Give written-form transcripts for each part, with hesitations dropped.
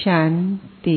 शांति।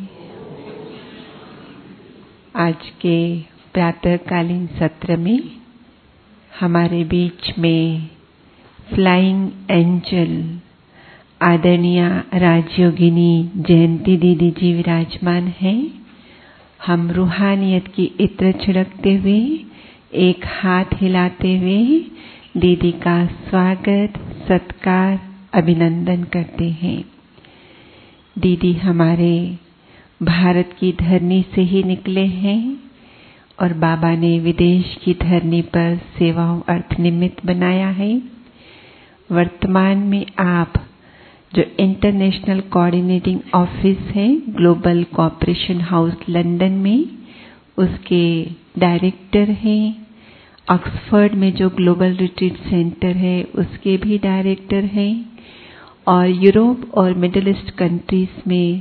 आज के प्रातःकालीन सत्र में हमारे बीच में फ्लाइंग एंजल आदरणीय राजयोगिनी जयंती दीदी जी विराजमान हैं। हम रूहानियत की इत्र छिड़कते हुए, एक हाथ हिलाते हुए दीदी का स्वागत, सत्कार, अभिनंदन करते हैं। दीदी हमारे भारत की धरनी से ही निकले हैं और बाबा ने विदेश की धरनी पर सेवाओं अर्थ निमित्त बनाया है। वर्तमान में आप जो इंटरनेशनल कोऑर्डिनेटिंग ऑफिस है ग्लोबल कोऑपरेशन हाउस लंदन में, उसके डायरेक्टर हैं। ऑक्सफोर्ड में जो ग्लोबल रिट्रीट सेंटर है उसके भी डायरेक्टर हैं। और यूरोप और मिडिल ईस्ट कंट्रीज में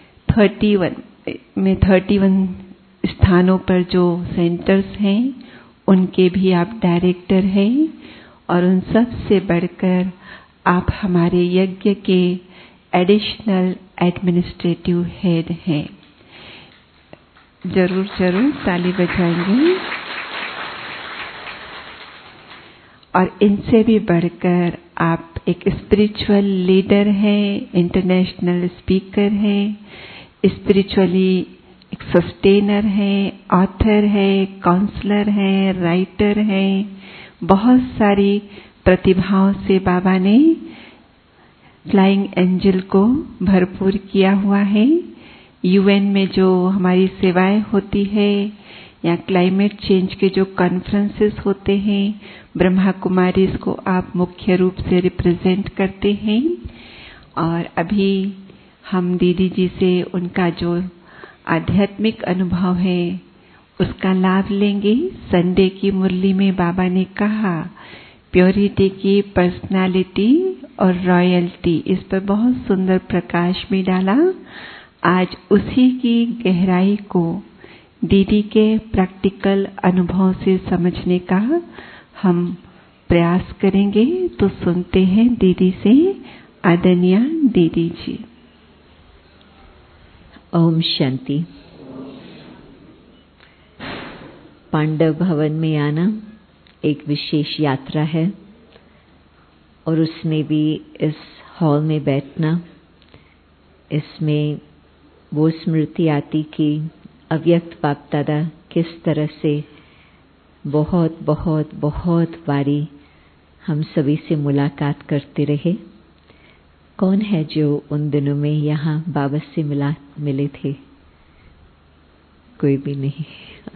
31 स्थानों पर जो सेंटर्स हैं उनके भी आप डायरेक्टर हैं। और उन सब से बढ़कर आप हमारे यज्ञ के एडिशनल एडमिनिस्ट्रेटिव हेड हैं। जरूर जरूर ताली बजाएंगे। और इनसे भी बढ़कर आप एक स्पिरिचुअल लीडर हैं, इंटरनेशनल स्पीकर हैं, स्पिरिचुअली एक सस्टेनर हैं, ऑथर हैं, काउंसलर हैं, राइटर हैं। बहुत सारी प्रतिभाओं से बाबा ने फ्लाइंग एंजल को भरपूर किया हुआ है। यूएन में जो हमारी सेवाएं होती है या क्लाइमेट चेंज के जो कॉन्फ्रेंसेस होते हैं, ब्रह्मा कुमारी इसको आप मुख्य रूप से रिप्रेजेंट करते हैं। और अभी हम दीदी जी से उनका जो आध्यात्मिक अनुभव है उसका लाभ लेंगे। संडे की मुरली में बाबा ने कहा प्योरिटी की पर्सनालिटी और रॉयल्टी, इस पर बहुत सुंदर प्रकाश में डाला। आज उसी की गहराई को दीदी के प्रैक्टिकल अनुभव से समझने का हम प्रयास करेंगे। तो सुनते हैं दीदी से। आदरणीय दीदी जी। ओम शांति। पांडव भवन में आना एक विशेष यात्रा है और उसमें भी इस हॉल में बैठना, इसमें वो स्मृति आती कि अव्यक्त बाप दादा किस तरह से बहुत बहुत बहुत बारी हम सभी से मुलाकात करते रहे। कौन है जो उन दिनों में यहाँ बाबा से मिले थे? कोई भी नहीं।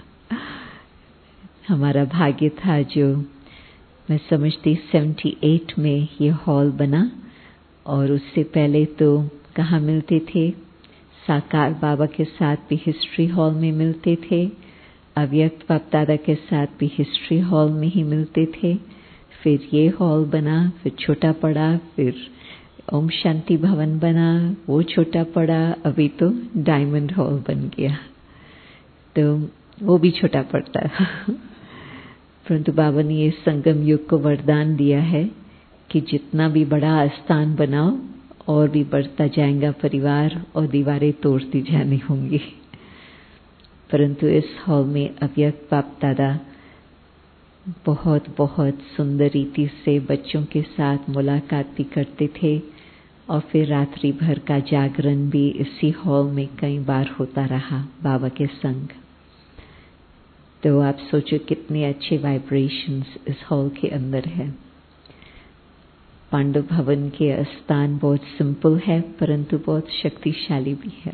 हमारा भाग्य था जो मैं समझती 78 में ये हॉल बना। और उससे पहले तो कहाँ मिलते थे? साकार बाबा के साथ भी हिस्ट्री हॉल में मिलते थे, अव्यक्त बाप दादा के साथ भी हिस्ट्री हॉल में ही मिलते थे। फिर ये हॉल बना, फिर छोटा पड़ा, फिर ओम शांति भवन बना, वो छोटा पड़ा, अभी तो डायमंड हॉल बन गया, तो वो भी छोटा पड़ता है। परंतु बाबा ने ये संगम युग को वरदान दिया है कि जितना भी बड़ा स्थान बनाओ और भी बढ़ता जाएगा परिवार और दीवारें तोड़ती जानी होंगी। परंतु इस हॉल में अव्यक्त बाप दादा बहुत बहुत सुंदर रीति से बच्चों के साथ मुलाकात भी करते थे। और फिर रात्रि भर का जागरण भी इसी हॉल में कई बार होता रहा बाबा के संग। तो आप सोचो कितने अच्छे वाइब्रेशंस इस हॉल के अंदर है। पांडव भवन के स्थान बहुत सिंपल है परंतु बहुत शक्तिशाली भी है।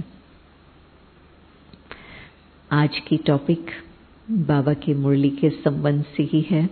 आज की टॉपिक बाबा की मुरली के संबंध से ही है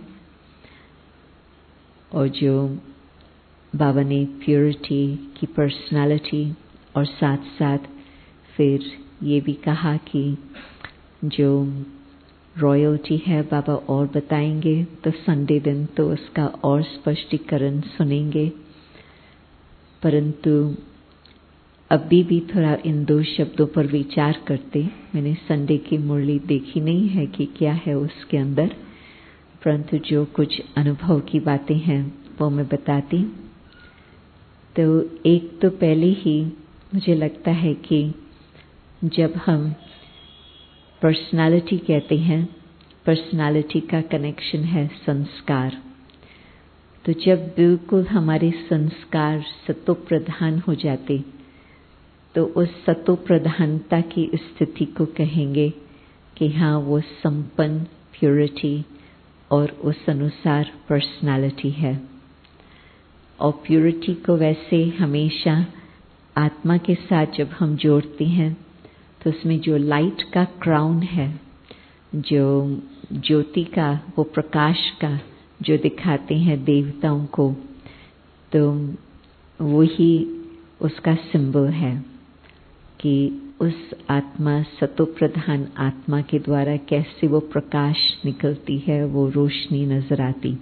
और जो बाबा ने प्योरिटी की पर्सनालिटी और साथ साथ फिर ये भी कहा कि जो रॉयल्टी है बाबा और बताएंगे, तो संडे दिन तो उसका और स्पष्टीकरण सुनेंगे। परंतु अभी भी थोड़ा इन दो शब्दों पर विचार करते। मैंने संडे की मुरली देखी नहीं है कि क्या है उसके अंदर, परंतु जो कुछ अनुभव की बातें हैं वो मैं बताती। तो एक तो पहले ही मुझे लगता है कि जब हम पर्सनालिटी कहते हैं, पर्सनालिटी का कनेक्शन है संस्कार। तो जब बिल्कुल हमारे संस्कार सतो प्रधान हो जाते, तो उस सतो प्रधानता की स्थिति को कहेंगे कि हाँ, वो संपन्न प्योरिटी और उस अनुसार पर्सनालिटी है। और प्योरिटी को वैसे हमेशा आत्मा के साथ जब हम जोड़ते हैं, तो उसमें जो लाइट का क्राउन है, जो ज्योति का, वो प्रकाश का जो दिखाते हैं देवताओं को, तो वही उसका सिंबल है कि उस आत्मा, सतो प्रधान आत्मा के द्वारा कैसे वो प्रकाश निकलती है, वो रोशनी नजर आती।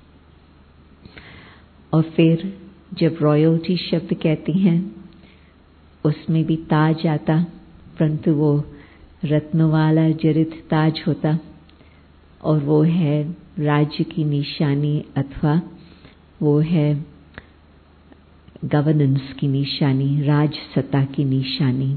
और फिर जब रॉयल्टी शब्द कहती हैं, उसमें भी ताज आता, परंतु वो रत्नों वाला जड़ित ताज होता, और वो है राज्य की निशानी, अथवा वो है गवर्नेंस की निशानी, राज सत्ता की निशानी।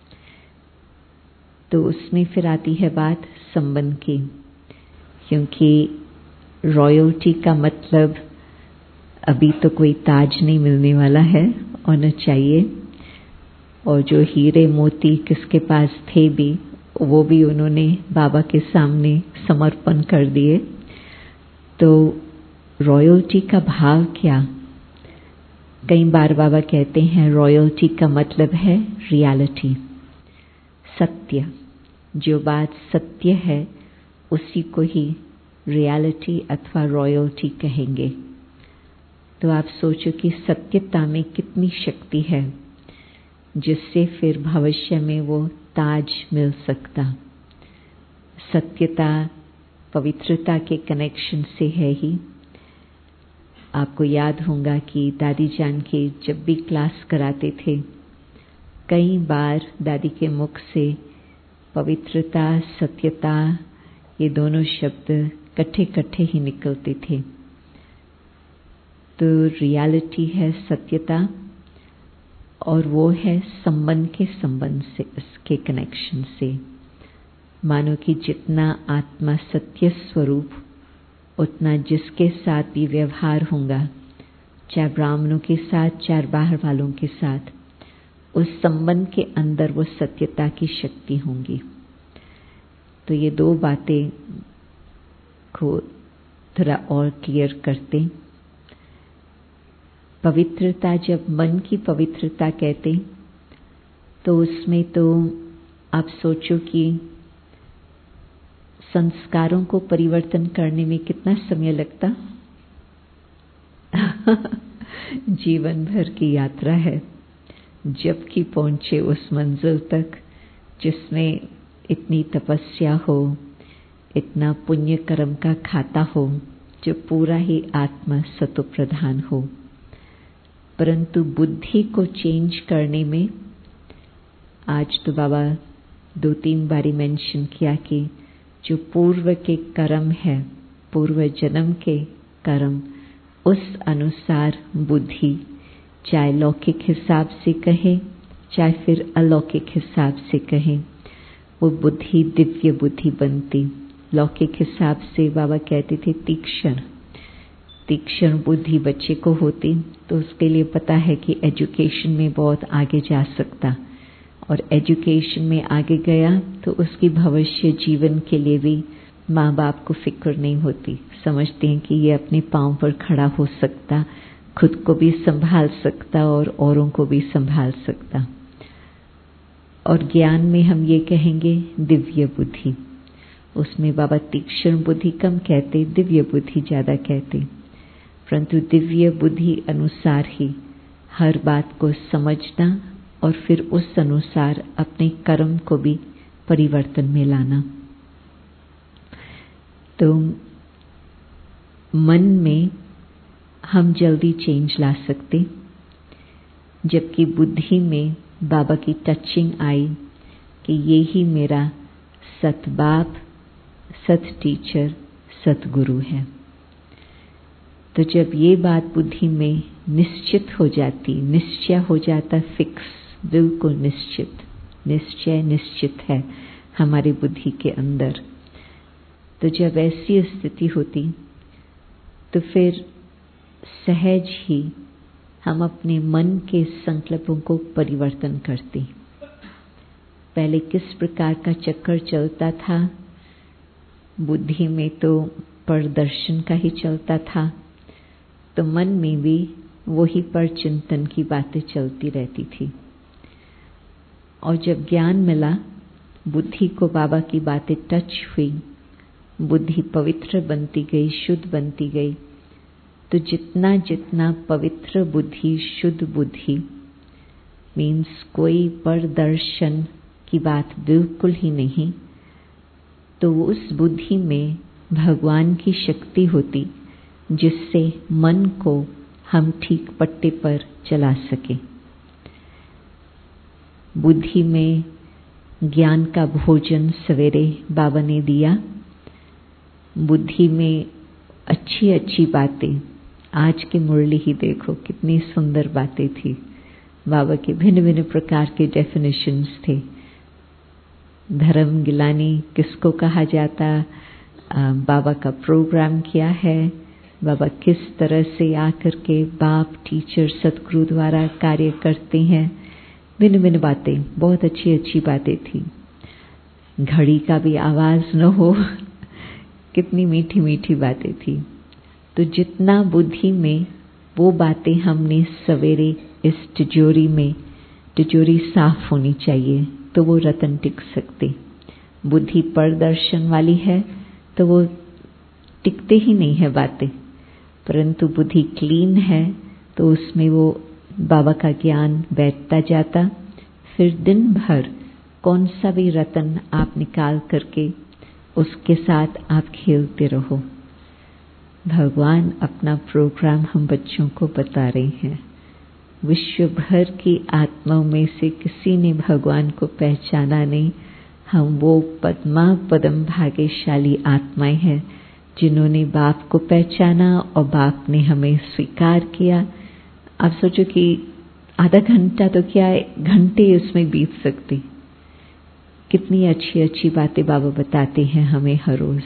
तो उसमें फिर आती है बात संबंध की, क्योंकि रॉयल्टी का मतलब अभी तो कोई ताज नहीं मिलने वाला है और न चाहिए, और जो हीरे मोती किसके पास थे भी, वो भी उन्होंने बाबा के सामने समर्पण कर दिए। तो रॉयल्टी का भाव क्या? कई बार बाबा कहते हैं रॉयल्टी का मतलब है रियलिटी, सत्य। जो बात सत्य है उसी को ही रियलिटी अथवा रॉयल्टी कहेंगे। तो आप सोचो कि सत्यता में कितनी शक्ति है, जिससे फिर भविष्य में वो ताज मिल सकता। सत्यता पवित्रता के कनेक्शन से है ही। आपको याद होगा कि दादी जान के जब भी क्लास कराते थे, कई बार दादी के मुख से पवित्रता, सत्यता, ये दोनों शब्द कट्ठे ही निकलते थे। तो रियलिटी है सत्यता, और वो है संबंध से, उसके कनेक्शन से। मानो कि जितना आत्मा सत्य स्वरूप, उतना जिसके साथ भी व्यवहार होगा, चाहे ब्राह्मणों के साथ, चाहे बाहर वालों के साथ, उस संबंध के अंदर वो सत्यता की शक्ति होंगी। तो ये दो बातें को थोड़ा और क्लियर करते। पवित्रता, जब मन की पवित्रता कहते, तो उसमें तो आप सोचो कि संस्कारों को परिवर्तन करने में कितना समय लगता। जीवन भर की यात्रा है, जबकि पहुंचे उस मंजिल तक जिसमें इतनी तपस्या हो, इतना पुण्य कर्म का खाता हो, जो पूरा ही आत्मा सतो प्रधान हो। परंतु बुद्धि को चेंज करने में, आज तो बाबा 2-3 बारी मेंशन किया कि जो पूर्व के कर्म है, पूर्व जन्म के कर्म, उस अनुसार बुद्धि, चाहे लौकिक हिसाब से कहें, चाहे फिर अलौकिक हिसाब से कहें, वो बुद्धि दिव्य बुद्धि बनती। लौकिक हिसाब से बाबा कहते थे तीक्ष्ण बुद्धि बच्चे को होती, तो उसके लिए पता है कि एजुकेशन में बहुत आगे जा सकता, और एजुकेशन में आगे गया तो उसकी भविष्य जीवन के लिए भी माँ बाप को फिक्र नहीं होती। समझते हैं कि ये अपने पांव पर खड़ा हो सकता, खुद को भी संभाल सकता और औरों को भी संभाल सकता। और ज्ञान में हम ये कहेंगे दिव्य बुद्धि। उसमें बाबा तीक्ष्ण बुद्धि कम कहते, दिव्य बुद्धि ज्यादा कहते। परंतु दिव्य बुद्धि अनुसार ही हर बात को समझना और फिर उस अनुसार अपने कर्म को भी परिवर्तन में लाना। तो मन में हम जल्दी चेंज ला सकते, जबकि बुद्धि में बाबा की टचिंग आई कि ये ही मेरा सत बाप, सत टीचर, सतगुरु है। तो जब ये बात बुद्धि में निश्चित हो जाती, निश्चय हो जाता, फिक्स, बिल्कुल निश्चित, निश्चय निश्चित है हमारी बुद्धि के अंदर। तो जब ऐसी स्थिति होती तो फिर सहज ही हम अपने मन के संकल्पों को परिवर्तन करते। पहले किस प्रकार का चक्कर चलता था, बुद्धि में तो परदर्शन का ही चलता था, तो मन में भी वही पर चिंतन की बातें चलती रहती थी। और जब ज्ञान मिला, बुद्धि को बाबा की बातें टच हुई, बुद्धि पवित्र बनती गई, शुद्ध बनती गई। तो जितना जितना पवित्र बुद्धि, शुद्ध बुद्धि, मीन्स कोई परदर्शन की बात बिल्कुल ही नहीं, तो उस बुद्धि में भगवान की शक्ति होती, जिससे मन को हम ठीक पट्टे पर चला सके। बुद्धि में ज्ञान का भोजन सवेरे बाबा ने दिया, बुद्धि में अच्छी अच्छी बातें। आज की मुरली ही देखो, कितनी सुंदर बातें थी। बाबा के भिन्न भिन्न प्रकार के डेफिनेशंस थे। धर्म गिलानी किसको कहा जाता, बाबा का प्रोग्राम क्या है, बाबा किस तरह से आकर के बाप, टीचर, सतगुरु द्वारा कार्य करते हैं, भिन्न भिन्न बातें, बहुत अच्छी अच्छी बातें थी। घड़ी का भी आवाज न हो, कितनी मीठी मीठी बातें थी। तो जितना बुद्धि में वो बातें हमने सवेरे इस तिजोरी में, तिजोरी साफ होनी चाहिए तो वो रतन टिक सकते। बुद्धि परदर्शन वाली है तो वो टिकते ही नहीं है बातें, परंतु बुद्धि क्लीन है तो उसमें वो बाबा का ज्ञान बैठता जाता। फिर दिन भर कौन सा भी रतन आप निकाल करके उसके साथ आप खेलते रहो। भगवान अपना प्रोग्राम हम बच्चों को बता रहे हैं। विश्व भर की आत्माओं में से किसी ने भगवान को पहचाना नहीं। हम वो पद्मा पदम भाग्यशाली आत्माएं हैं जिन्होंने बाप को पहचाना और बाप ने हमें स्वीकार किया। आप सोचो कि आधा घंटा तो क्या है, घंटे उसमें बीत सकते। कितनी अच्छी अच्छी बातें बाबा बताते हैं हमें हर रोज।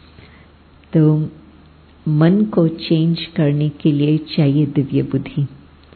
तो मन को चेंज करने के लिए चाहिए दिव्य बुद्धि।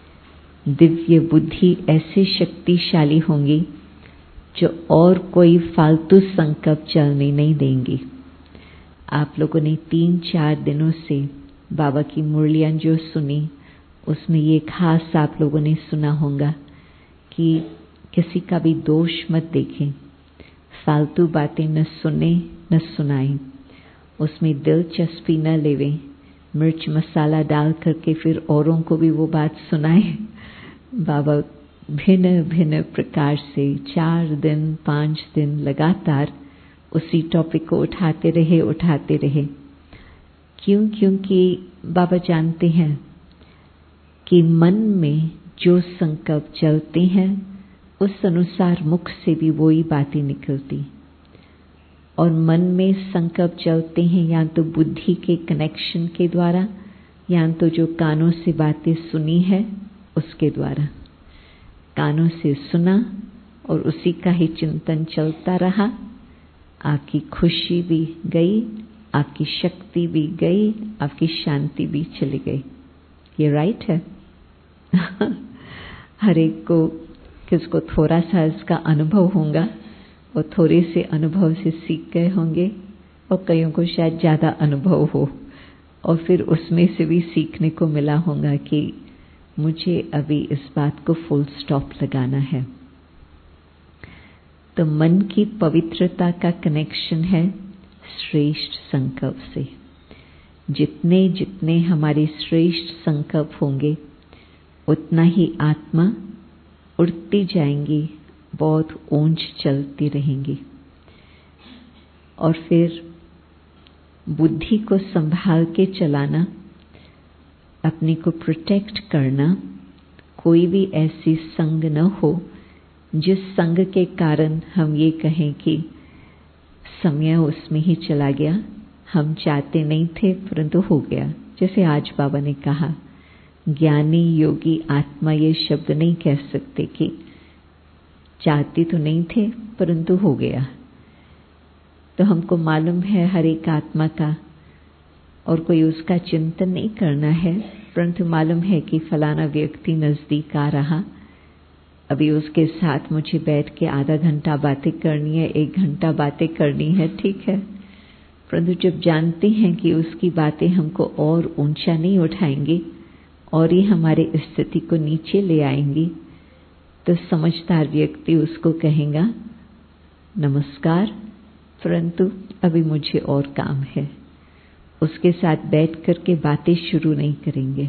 दिव्य बुद्धि ऐसे शक्तिशाली होंगी जो और कोई फालतू संकल्प चलने नहीं देंगी। आप लोगों ने 3-4 दिनों से बाबा की मुरलियां जो सुनी, उसमें ये खास आप लोगों ने सुना होगा कि किसी का भी दोष मत देखें, फालतू बातें न सुने न सुनाएं, उसमें दिलचस्पी न लेवें, मिर्च मसाला डाल करके फिर औरों को भी वो बात सुनाएं। बाबा भिन्न भिन्न प्रकार से 4 दिन 5 दिन लगातार उसी टॉपिक को उठाते रहे। क्योंकि बाबा जानते हैं कि मन में जो संकल्प चलते हैं उस अनुसार मुख से भी वही बातें निकलती। और मन में संकल्प चलते हैं या तो बुद्धि के कनेक्शन के द्वारा, या तो जो कानों से बातें सुनी है उसके द्वारा। कानों से सुना और उसी का ही चिंतन चलता रहा, आपकी खुशी भी गई, आपकी शक्ति भी गई, आपकी शांति भी चली गई। ये राइट है। हर एक को किसको थोड़ा सा इसका अनुभव होगा और थोड़े से अनुभव से सीख गए होंगे, और कईयों को शायद ज़्यादा अनुभव हो और फिर उसमें से भी सीखने को मिला होगा कि मुझे अभी इस बात को फुल स्टॉप लगाना है। तो मन की पवित्रता का कनेक्शन है श्रेष्ठ संकल्प से। जितने जितने हमारे श्रेष्ठ संकल्प होंगे उतना ही आत्मा उड़ती जाएंगी, बहुत ऊंच चलती रहेंगी। और फिर बुद्धि को संभाल के चलाना, अपने को प्रोटेक्ट करना, कोई भी ऐसी संग न हो जिस संग के कारण हम ये कहें कि समय उसमें ही चला गया, हम चाहते नहीं थे परंतु हो गया। जैसे आज बाबा ने कहा, ज्ञानी योगी आत्मा ये शब्द नहीं कह सकते कि चाहते तो नहीं थे, परंतु हो गया। तो हमको मालूम है हर एक आत्मा का, और कोई उसका चिंतन नहीं करना है, परंतु मालूम है कि फलाना व्यक्ति नजदीक आ रहा, अभी उसके साथ मुझे बैठ के आधा घंटा बातें करनी है, 1 घंटा बातें करनी है, ठीक है। परंतु जब जानते हैं कि उसकी बातें हमको और ऊंचा नहीं उठाएंगी और ही हमारे स्थिति को नीचे ले आएंगी, तो समझदार व्यक्ति उसको कहेगा नमस्कार, परंतु अभी मुझे और काम है। उसके साथ बैठ कर के बातें शुरू नहीं करेंगे।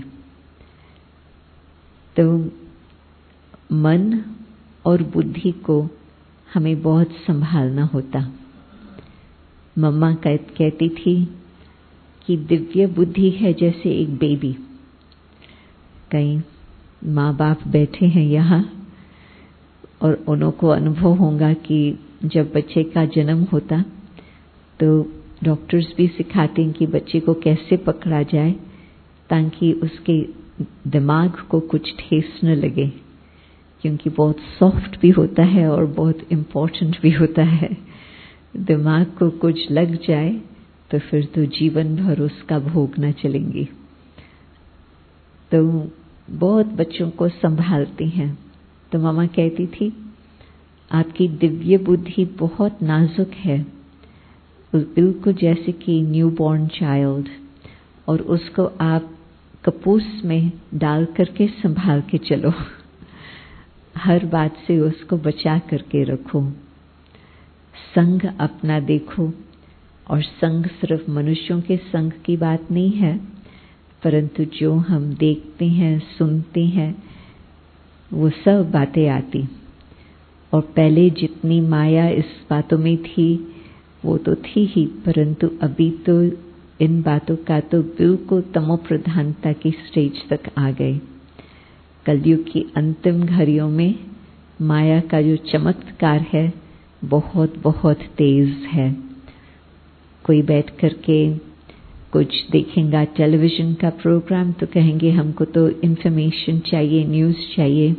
तो मन और बुद्धि को हमें बहुत संभालना होता। मम्मा कहती थी कि दिव्य बुद्धि है जैसे एक बेबी। कई माँ बाप बैठे हैं यहाँ और उन्हों को अनुभव होगा कि जब बच्चे का जन्म होता तो डॉक्टर्स भी सिखाते हैं कि बच्चे को कैसे पकड़ा जाए ताकि उसके दिमाग को कुछ ठेस न लगे, क्योंकि बहुत सॉफ्ट भी होता है और बहुत इम्पोर्टेंट भी होता है। दिमाग को कुछ लग जाए तो फिर तो जीवन भर उसका भोगना चलेंगी। तो बहुत बच्चों को संभालती हैं। तो मामा कहती थी आपकी दिव्य बुद्धि बहुत नाजुक है, बिल्कुल जैसे कि न्यूबॉर्न चाइल्ड, और उसको आप कपूस में डाल करके संभाल के चलो, हर बात से उसको बचा करके रखो। संग अपना देखो, और संग सिर्फ मनुष्यों के संग की बात नहीं है, परंतु जो हम देखते हैं सुनते हैं वो सब बातें आती। और पहले जितनी माया इस बातों में थी वो तो थी ही, परंतु अभी तो इन बातों का तो बिल्कुल तमो प्रधानता की स्टेज तक आ गए। कलयुग की अंतिम घड़ियों में माया का जो चमत्कार है बहुत बहुत तेज है। कोई बैठ करके कुछ देखेगा टेलीविजन का प्रोग्राम तो कहेंगे हमको तो इन्फॉर्मेशन चाहिए, न्यूज़ चाहिए,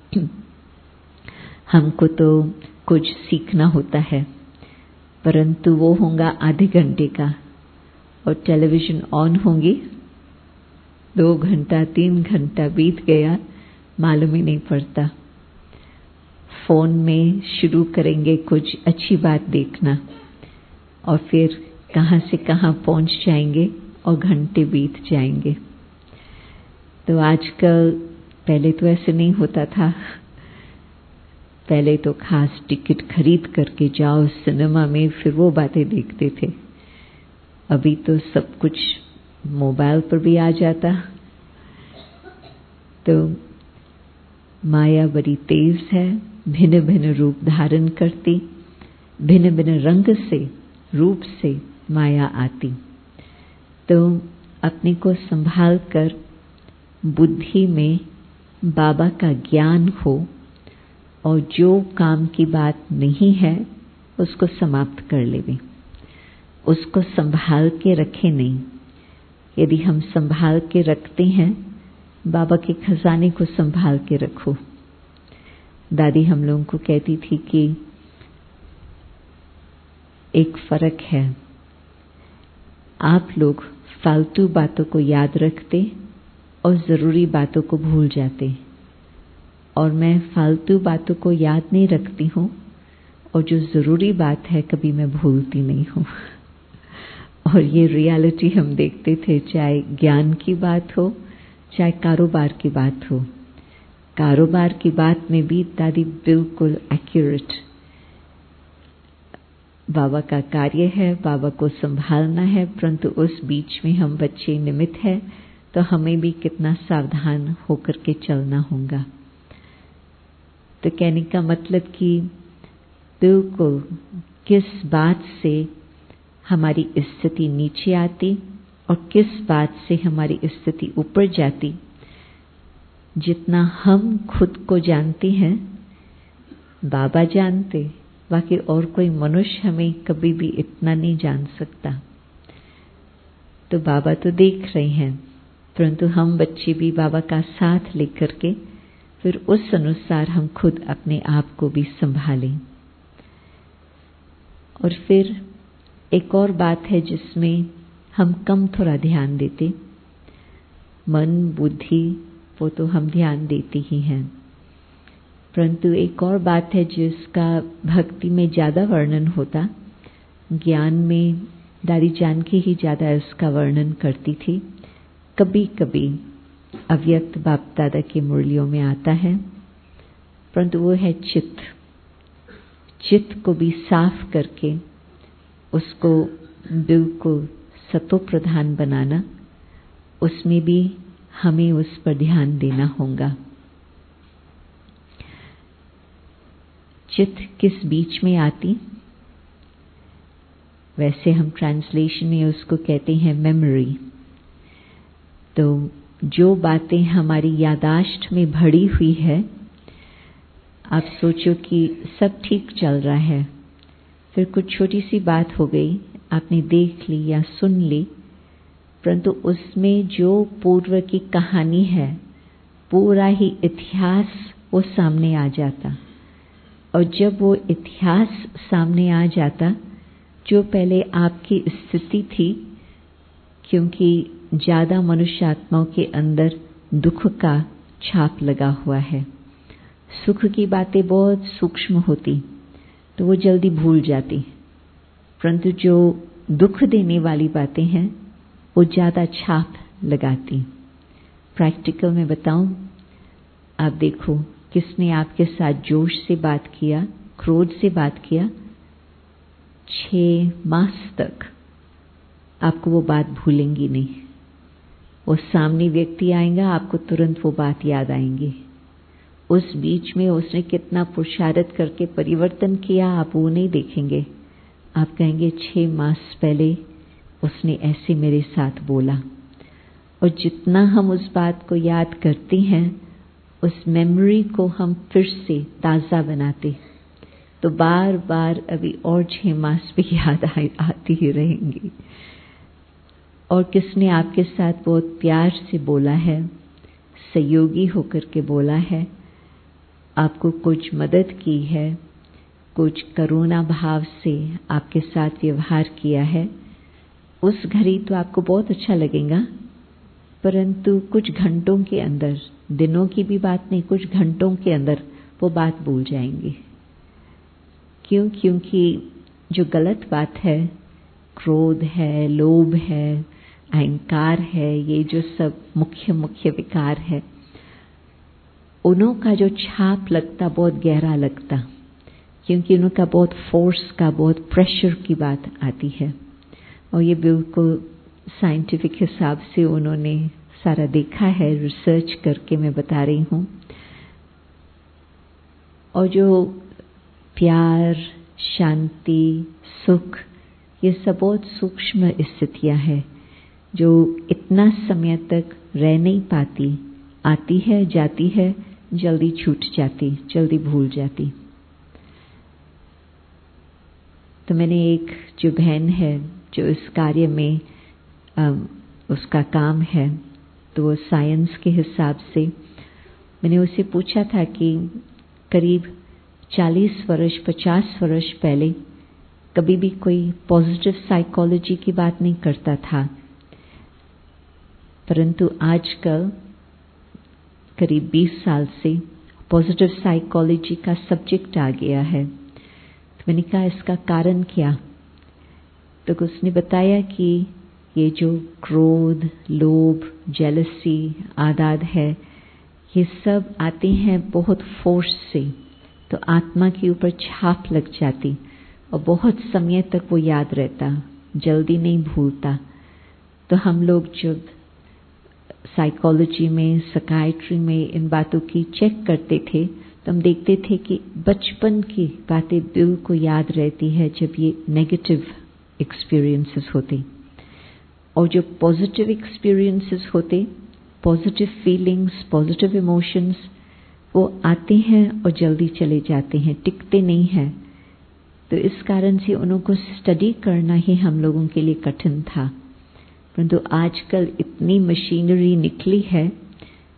हमको तो कुछ सीखना होता है, परंतु वो होगा आधे घंटे का, और टेलीविजन ऑन होंगी 2 घंटा 3 घंटा बीत गया मालूम ही नहीं पड़ता। फोन में शुरू करेंगे कुछ अच्छी बात देखना और फिर कहाँ से कहाँ पहुँच जाएंगे और घंटे बीत जाएंगे। तो आजकल, पहले तो ऐसे नहीं होता था, पहले तो खास टिकट खरीद करके जाओ सिनेमा में, फिर वो बातें देखते थे। अभी तो सब कुछ मोबाइल पर भी आ जाता। तो माया बड़ी तेज है, भिन्न भिन्न रूप धारण करती, भिन्न भिन्न रंग से रूप से माया आती। तो अपने को संभाल कर बुद्धि में बाबा का ज्ञान हो, और जो काम की बात नहीं है उसको समाप्त कर लेवे, उसको संभाल के रखे नहीं। यदि हम संभाल के रखते हैं, बाबा के खजाने को संभाल के रखो। दादी हम लोगों को कहती थी कि एक फर्क है, आप लोग फालतू बातों को याद रखते और जरूरी बातों को भूल जाते, और मैं फालतू बातों को याद नहीं रखती हूँ, और जो जरूरी बात है कभी मैं भूलती नहीं हूँ। और ये रियलिटी हम देखते थे, चाहे ज्ञान की बात हो चाहे कारोबार की बात हो। कारोबार की बात में भी दादी बिल्कुल एक्यूरेट, बाबा का कार्य है, बाबा को संभालना है, परंतु उस बीच में हम बच्चे निमित्त हैं, तो हमें भी कितना सावधान होकर के चलना होगा। तो कहने का मतलब कि बिल्कुल किस बात से हमारी स्थिति नीचे आती और किस बात से हमारी स्थिति ऊपर जाती, जितना हम खुद को जानते हैं बाबा जानते, बाकी और कोई मनुष्य हमें कभी भी इतना नहीं जान सकता। तो बाबा तो देख रहे हैं, परंतु हम बच्चे भी बाबा का साथ लेकर के फिर उस अनुसार हम खुद अपने आप को भी संभालें। और फिर एक और बात है जिसमें हम कम थोड़ा ध्यान देते, मन बुद्धि वो तो हम ध्यान देते ही हैं, परंतु एक और बात है जिसका भक्ति में ज़्यादा वर्णन होता, ज्ञान में दादी जानकी ही ज़्यादा इसका वर्णन करती थी। कभी कभी अव्यक्त बाप दादा की मुरलियों में आता है, परंतु वो है चित्त। चित्त को भी साफ करके उसको बिल्कुल सतो प्रधान बनाना, उसमें भी हमें उस पर ध्यान देना होगा। चित्त किस बीच में आती, वैसे हम ट्रांसलेशन में उसको कहते हैं मेमोरी। तो जो बातें हमारी यादाश्त में भरी हुई है, आप सोचो कि सब ठीक चल रहा है, फिर कुछ छोटी सी बात हो गई, आपने देख ली या सुन ली, परंतु उसमें जो पूर्व की कहानी है, पूरा ही इतिहास वो सामने आ जाता। और जब वो इतिहास सामने आ जाता, जो पहले आपकी स्थिति थी, क्योंकि ज़्यादा मनुष्य आत्माओं के अंदर दुख का छाप लगा हुआ है। सुख की बातें बहुत सूक्ष्म होती तो वो जल्दी भूल जाती, परंतु जो दुख देने वाली बातें हैं वो ज़्यादा छाप लगाती। प्रैक्टिकल में बताऊं, आप देखो किसने आपके साथ जोश से बात किया, क्रोध से बात किया, 6 मास तक आपको वो बात भूलेंगी नहीं। वो सामने व्यक्ति आएगा, आपको तुरंत वो बात याद आएंगी। उस बीच में उसने कितना पुरुषार्थ करके परिवर्तन किया, आप वो नहीं देखेंगे। आप कहेंगे 6 मास पहले उसने ऐसे मेरे साथ बोला। और जितना हम उस बात को याद करते हैं, उस मेमोरी को हम फिर से ताज़ा बनाते, तो बार बार अभी और 6 मास भी याद आती ही रहेंगी। और किसने आपके साथ बहुत प्यार से बोला है, सहयोगी होकर के बोला है, आपको कुछ मदद की है, कुछ करुणा भाव से आपके साथ व्यवहार किया है, उस घड़ी तो आपको बहुत अच्छा लगेगा, परंतु कुछ घंटों के अंदर, दिनों की भी बात नहीं, कुछ घंटों के अंदर वो बात भूल जाएंगे। क्यों? क्योंकि जो गलत बात है, क्रोध है, लोभ है, अहंकार है, ये जो सब मुख्य विकार है, उनों का जो छाप लगता बहुत गहरा लगता, क्योंकि उनका बहुत फोर्स का, बहुत प्रेशर की बात आती है। और ये बिल्कुल साइंटिफिक हिसाब से उन्होंने सारा देखा है, रिसर्च करके मैं बता रही हूँ। और जो प्यार, शांति, सुख, ये सब बहुत सूक्ष्म स्थितियाँ हैं जो इतना समय तक रह नहीं पाती, आती है, जाती है, जल्दी छूट जाती, जल्दी भूल जाती। तो मैंने एक जो बहन है जो इस कार्य में उसका काम है, तो वो साइंस के हिसाब से, मैंने उससे पूछा था कि करीब 40 वर्ष 50 वर्ष पहले कभी भी कोई पॉजिटिव साइकोलॉजी की बात नहीं करता था, परंतु आजकल करीब 20 साल से पॉजिटिव साइकोलॉजी का सब्जेक्ट आ गया है। तो मैंने कहा इसका कारण क्या? तो उसने बताया कि ये जो क्रोध, लोभ, जेलसी, आदाद है, ये सब आते हैं बहुत फोर्स से, तो आत्मा के ऊपर छाप लग जाती और बहुत समय तक वो याद रहता, जल्दी नहीं भूलता। तो हम लोग जब साइकोलॉजी में, साइकियाट्री में इन बातों की चेक करते थे, तो हम देखते थे कि बचपन की बातें दिल को याद रहती है जब ये नेगेटिव एक्सपीरियंसेस होते, और जो पॉजिटिव एक्सपीरियंसेस होते, पॉजिटिव फीलिंग्स, पॉजिटिव इमोशंस, वो आते हैं और जल्दी चले जाते हैं, टिकते नहीं हैं। तो इस कारण से उनको स्टडी करना ही हम लोगों के लिए कठिन था। परंतु आजकल इतनी मशीनरी निकली है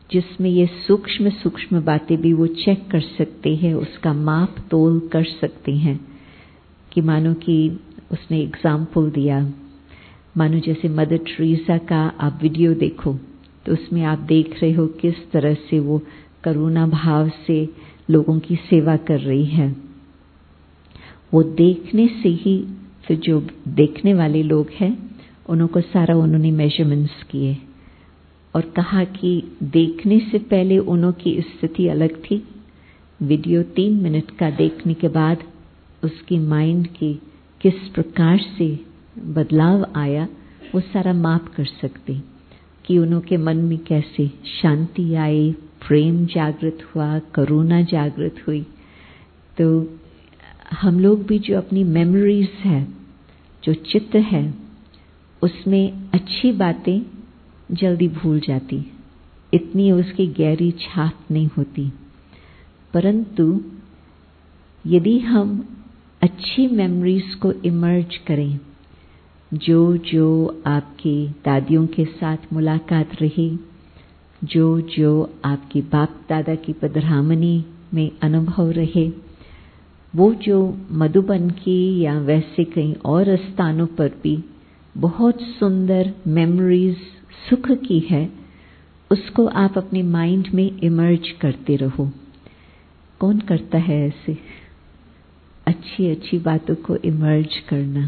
जिसमें ये सूक्ष्म सूक्ष्म बातें भी वो चेक कर सकते हैं, उसका माप तोल कर सकते हैं। कि मानो कि उसने एग्जाम्पल दिया, मानो जैसे मदर टेरेसा का आप वीडियो देखो तो उसमें आप देख रहे हो किस तरह से वो करुणा भाव से लोगों की सेवा कर रही है। वो देखने से ही फिर जो देखने वाले लोग हैं उनको सारा उन्होंने मेजरमेंट्स किए और कहा कि देखने से पहले उनकी स्थिति अलग थी, वीडियो 3 मिनट का देखने के बाद उसकी माइंड की किस प्रकार से बदलाव आया वो सारा माप कर सकते कि उनके मन में कैसे शांति आई, प्रेम जागृत हुआ, करुणा जागृत हुई। तो हम लोग भी जो अपनी मेमोरीज है, जो चित्त है, उसमें अच्छी बातें जल्दी भूल जाती, इतनी उसकी गहरी छाप नहीं होती। परंतु यदि हम अच्छी मेमोरीज को इमर्ज करें, जो जो आपकी दादियों के साथ मुलाकात रही, जो जो आपकी बाप दादा की पधरामनी में अनुभव रहे, वो जो मधुबन की या वैसे कहीं और स्थानों पर भी बहुत सुंदर मेमोरीज सुख की है, उसको आप अपने माइंड में इमर्ज करते रहो। कौन करता है ऐसे अच्छी अच्छी बातों को इमर्ज करना?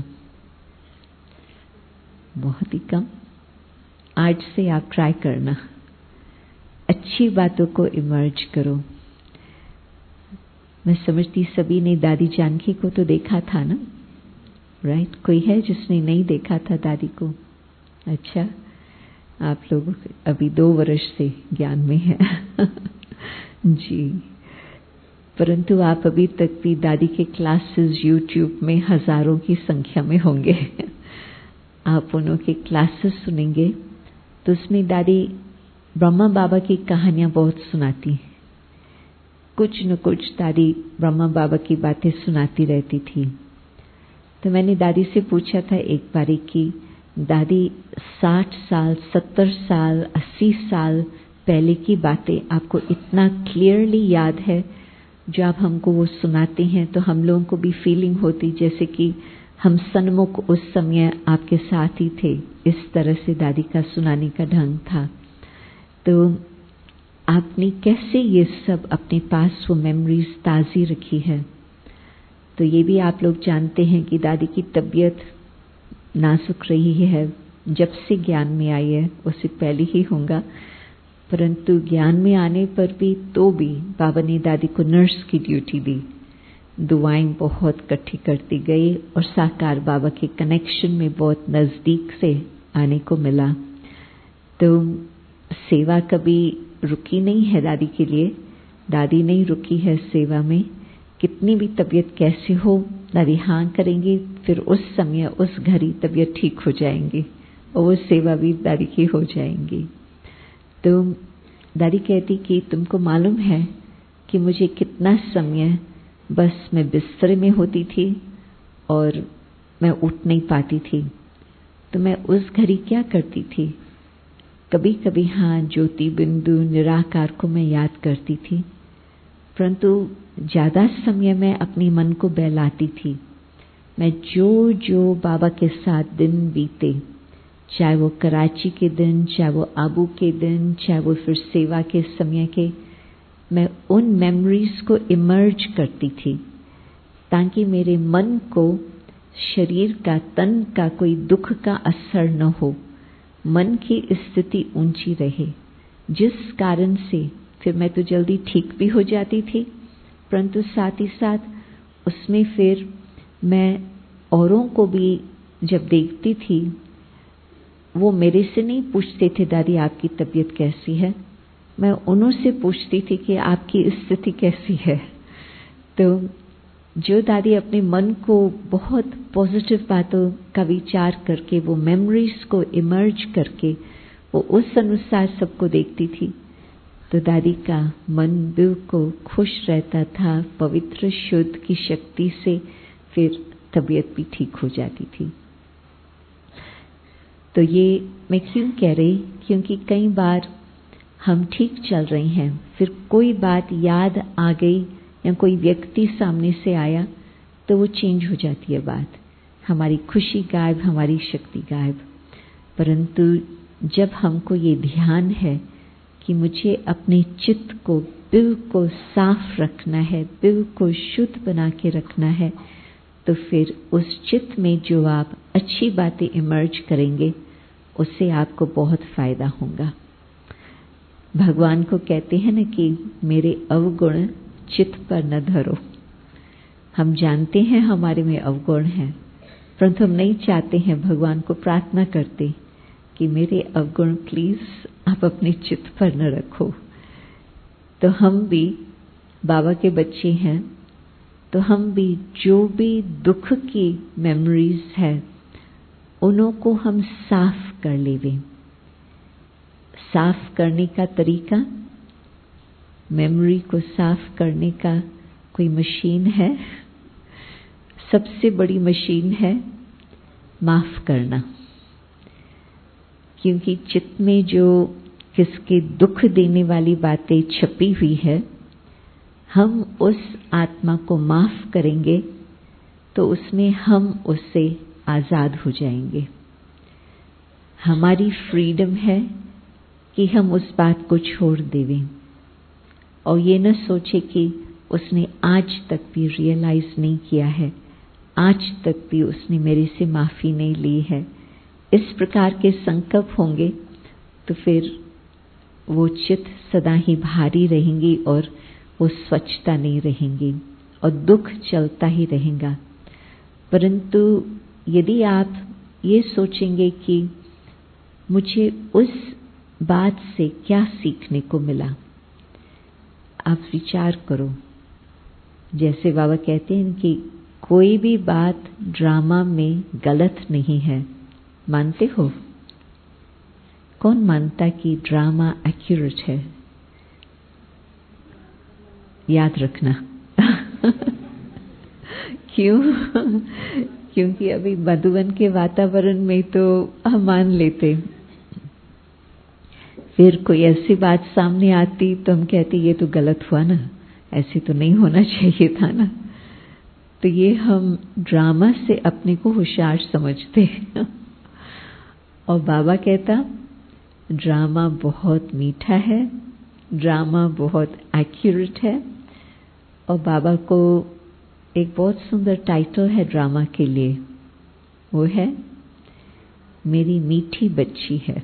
बहुत ही कम। आज से आप ट्राई करना, अच्छी बातों को इमर्ज करो। मैं समझती सभी ने दादी जानकी को तो देखा था ना, राइट? कोई है जिसने नहीं देखा था दादी को? अच्छा, आप लोग अभी 2 वर्ष से ज्ञान में हैं जी। परंतु आप अभी तक भी दादी के क्लासेस यूट्यूब में हजारों की संख्या में होंगे आप उनके क्लासेस सुनेंगे तो उसमें दादी ब्रह्मा बाबा की कहानियां बहुत सुनाती, कुछ न कुछ दादी ब्रह्मा बाबा की बातें सुनाती रहती थी। तो मैंने दादी से पूछा था एक बारी कि दादी 60 साल, 70 साल, 80 साल पहले की बातें आपको इतना क्लियरली याद है, जो आप हमको वो सुनाते हैं तो हम लोगों को भी फीलिंग होती जैसे कि हम सन्मुख उस समय आपके साथ ही थे। इस तरह से दादी का सुनाने का ढंग था। तो आपने कैसे ये सब अपने पास वो मेमोरीज ताज़ी रखी है? तो ये भी आप लोग जानते हैं कि दादी की तबीयत नाजुक रही है जब से ज्ञान में आई है, उससे पहले ही होगा, परंतु ज्ञान में आने पर भी तो भी बाबा ने दादी को नर्स की ड्यूटी दी, दुआएं बहुत इकट्ठी करती गई और साकार बाबा के कनेक्शन में बहुत नजदीक से आने को मिला। तो सेवा कभी रुकी नहीं है दादी के लिए, दादी नहीं रुकी है सेवा में। कितनी भी तबीयत कैसी हो, दादी हाँ करेंगी, फिर उस समय उस घड़ी तबीयत ठीक हो जाएंगी और वो सेवा भी दादी की हो जाएंगी। तो दादी कहती कि तुमको मालूम है कि मुझे कितना समय बस मैं बिस्तर में होती थी और मैं उठ नहीं पाती थी, तो मैं उस घड़ी क्या करती थी, कभी कभी हाँ ज्योति बिंदु निराकार को मैं याद करती थी, परंतु ज्यादा समय मैं अपने मन को बहलाती थी। मैं जो जो बाबा के साथ दिन बीते, चाहे वो कराची के दिन, चाहे वो आबू के दिन, चाहे वो फिर सेवा के समय के, मैं उन मेमोरीज को इमर्ज करती थी ताकि मेरे मन को शरीर का, तन का कोई दुख का असर न हो, मन की स्थिति ऊंची रहे, जिस कारण से फिर मैं तो जल्दी ठीक भी हो जाती थी, परंतु साथ ही साथ उसमें फिर मैं औरों को भी जब देखती थी, वो मेरे से नहीं पूछते थे दादी आपकी तबीयत कैसी है, मैं उन्हों से पूछती थी कि आपकी स्थिति कैसी है। तो जो दादी अपने मन को बहुत पॉजिटिव बातों का विचार करके, वो मेमोरीज को इमर्ज करके वो उस अनुसार सबको देखती थी, तो दादी का मन बिल्कुल खुश रहता था, पवित्र शुद्ध की शक्ति से फिर तबीयत भी ठीक हो जाती थी। तो ये मैं क्यों कह रही, क्योंकि कई बार हम ठीक चल रहे हैं, फिर कोई बात याद आ गई या कोई व्यक्ति सामने से आया तो वो चेंज हो जाती है बात, हमारी खुशी गायब, हमारी शक्ति गायब। परंतु जब हमको ये ध्यान है कि मुझे अपने चित्त को बिल्कुल साफ रखना है, बिल्कुल शुद्ध बना के रखना है, तो फिर उस चित्त में जो आप अच्छी बातें इमर्ज करेंगे उससे आपको बहुत फायदा होगा। भगवान को कहते हैं ना कि मेरे अवगुण चित्त पर न धरो। हम जानते हैं हमारे में अवगुण हैं, परंतु हम नहीं चाहते हैं, भगवान को प्रार्थना करते कि मेरे अवगुण प्लीज आप अपने चित्त पर न रखो। तो हम भी बाबा के बच्चे हैं, तो हम भी जो भी दुख की मेमोरीज है उन्हों को हम साफ कर लेवे। साफ करने का तरीका, मेमोरी को साफ करने का कोई मशीन है? सबसे बड़ी मशीन है माफ करना। क्योंकि चित्त में जो किसके दुख देने वाली बातें छपी हुई है, हम उस आत्मा को माफ करेंगे तो उसमें हम उससे आजाद हो जाएंगे। हमारी फ्रीडम है कि हम उस बात को छोड़ देवें और ये न सोचे कि उसने आज तक भी रियलाइज नहीं किया है, आज तक भी उसने मेरे से माफी नहीं ली है। इस प्रकार के संकल्प होंगे तो फिर वो चित्त सदा ही भारी रहेंगी और वो स्वच्छता नहीं रहेंगी और दुख चलता ही रहेगा। परंतु यदि आप ये सोचेंगे कि मुझे उस बात से क्या सीखने को मिला, आप विचार करो। जैसे बाबा कहते हैं कि कोई भी बात ड्रामा में गलत नहीं है, मानते हो? कौन मानता कि ड्रामा एक्यूरेट है? याद रखना। क्यों? क्योंकि अभी मधुबन के वातावरण में तो हम मान लेते, फिर कोई ऐसी बात सामने आती तो हम कहते ये तो गलत हुआ ना, ऐसे तो नहीं होना चाहिए था ना। तो ये हम ड्रामा से अपने को होशियार समझते हैं। और बाबा कहता ड्रामा बहुत मीठा है, ड्रामा बहुत एक्यूरेट है। और बाबा को एक बहुत सुंदर टाइटल है ड्रामा के लिए, वो है मेरी मीठी बच्ची है।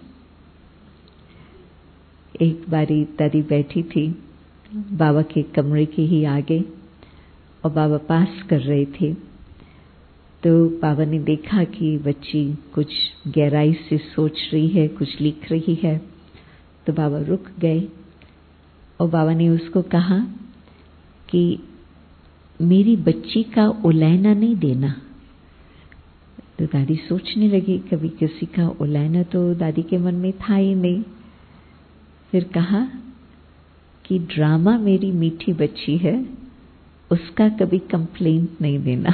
एक बारी दादी बैठी थी बाबा के कमरे के ही आगे और बाबा पास कर रहे थे, तो बाबा ने देखा कि बच्ची कुछ गहराई से सोच रही है, कुछ लिख रही है। तो बाबा रुक गए और बाबा ने उसको कहा कि मेरी बच्ची का उलैना नहीं देना। तो दादी सोचने लगी, कभी किसी का उलैना तो दादी के मन में था ही नहीं। फिर कहा कि ड्रामा मेरी मीठी बच्ची है, उसका कभी कंप्लेंट नहीं देना।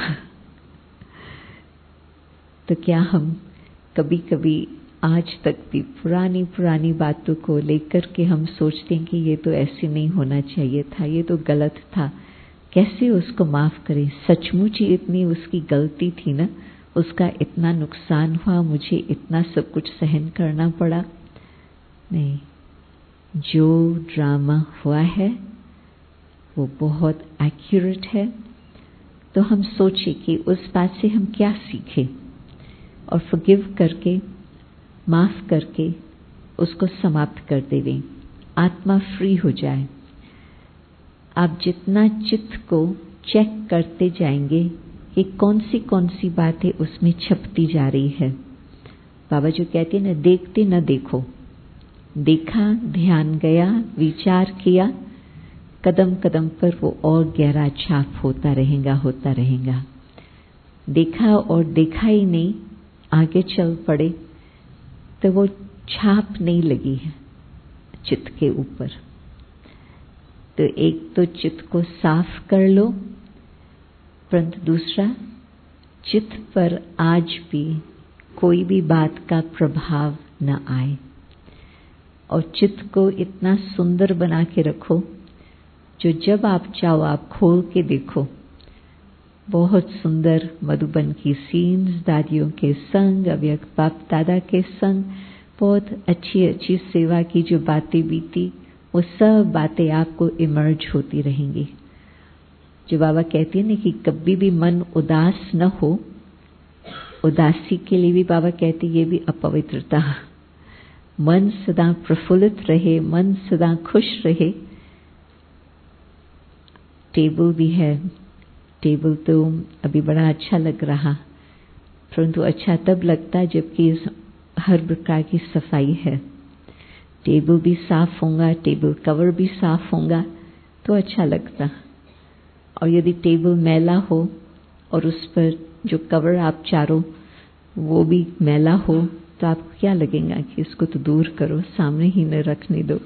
तो क्या हम कभी कभी आज तक भी पुरानी पुरानी बातों को लेकर के हम सोचते हैं कि ये तो ऐसे नहीं होना चाहिए था, ये तो गलत था, कैसे उसको माफ करें? सचमुच ही इतनी उसकी गलती थी ना, उसका इतना नुकसान हुआ, मुझे इतना सब कुछ सहन करना पड़ा। नहीं, जो ड्रामा हुआ है वो बहुत एक्यूरेट है। तो हम सोचें कि उस बात से हम क्या सीखें और फॉरगिव करके, माफ करके उसको समाप्त कर देवें, आत्मा फ्री हो जाए। आप जितना चित्त को चेक करते जाएंगे कि कौन सी बातें उसमें छपती जा रही है। बाबा जो कहते हैं ना, देखते न देखो, देखा, ध्यान गया, विचार किया, कदम कदम पर वो और गहरा छाप होता रहेगा। देखा और देखा ही नहीं, आगे चल पड़े तो वो छाप नहीं लगी है चित्त के ऊपर। तो एक तो चित्त को साफ कर लो, परंतु दूसरा चित्त पर आज भी कोई भी बात का प्रभाव न आए। और चित्त को इतना सुंदर बना के रखो जो जब आप चाहो आप खोल के देखो। बहुत सुंदर मधुबन की सीन्स, दादियों के संग, अव्यक्त बाप दादा के संग, बहुत अच्छी अच्छी सेवा की जो बातें बीती, वो सब बातें आपको इमर्ज होती रहेंगी। जो बाबा कहती है ना कि कभी भी मन उदास न हो, उदासी के लिए भी बाबा कहते ये भी अपवित्रता। मन सदा प्रफुल्लित रहे, मन सदा खुश रहे। टेबल भी है, टेबल तो अभी बड़ा अच्छा लग रहा, परंतु अच्छा तब लगता जबकि हर प्रकार की सफाई है। टेबल भी साफ होगा, टेबल कवर भी साफ होगा तो अच्छा लगता। और यदि टेबल मैला हो और उस पर जो कवर आप चारो वो भी मैला हो तो आपको क्या लगेगा कि इसको तो दूर करो, सामने ही न रखने दो।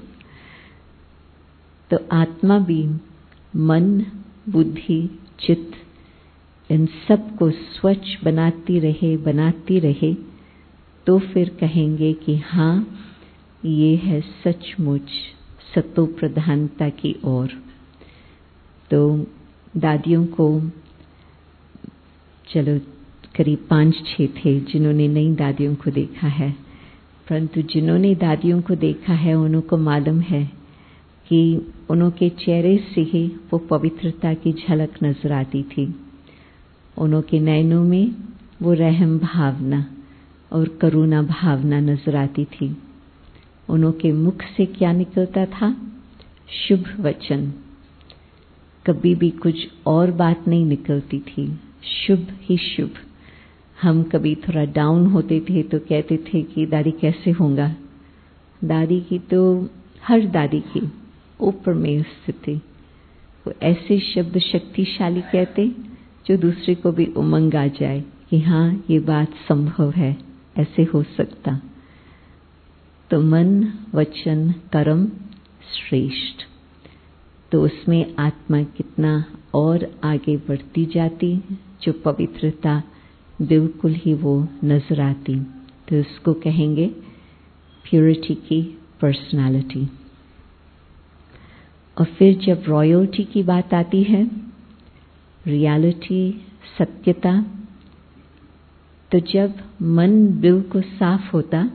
तो आत्मा भी मन, बुद्धि, चित्त इन सब को स्वच्छ बनाती रहे तो फिर कहेंगे कि हाँ ये है सचमुच सतो प्रधानता की ओर। तो दादियों को चलो करीब 5-6 थे जिन्होंने नई दादियों को देखा है, परंतु जिन्होंने दादियों को देखा है उनको मालूम है कि उनके चेहरे से ही वो पवित्रता की झलक नजर आती थी। उनके नैनों में वो रहम भावना और करुणा भावना नजर आती थी। उनके मुख से क्या निकलता था? शुभ वचन, कभी भी कुछ और बात नहीं निकलती थी, शुभ ही शुभ। हम कभी थोड़ा डाउन होते थे तो कहते थे कि दादी कैसे होगा। दादी की तो हर दादी की ऊपर में स्थिति, वो ऐसे शब्द शक्तिशाली कहते जो दूसरे को भी उमंग आ जाए कि हाँ ये बात संभव है, ऐसे हो सकता। तो मन, वचन, कर्म श्रेष्ठ, तो उसमें आत्मा कितना और आगे बढ़ती जाती, जो पवित्रता बिल्कुल ही वो नजर आती। तो उसको कहेंगे प्योरिटी की पर्सनालिटी। और फिर जब रॉयल्टी की बात आती है, रियलिटी, सत्यता, तो जब मन बिल्कुल साफ होता,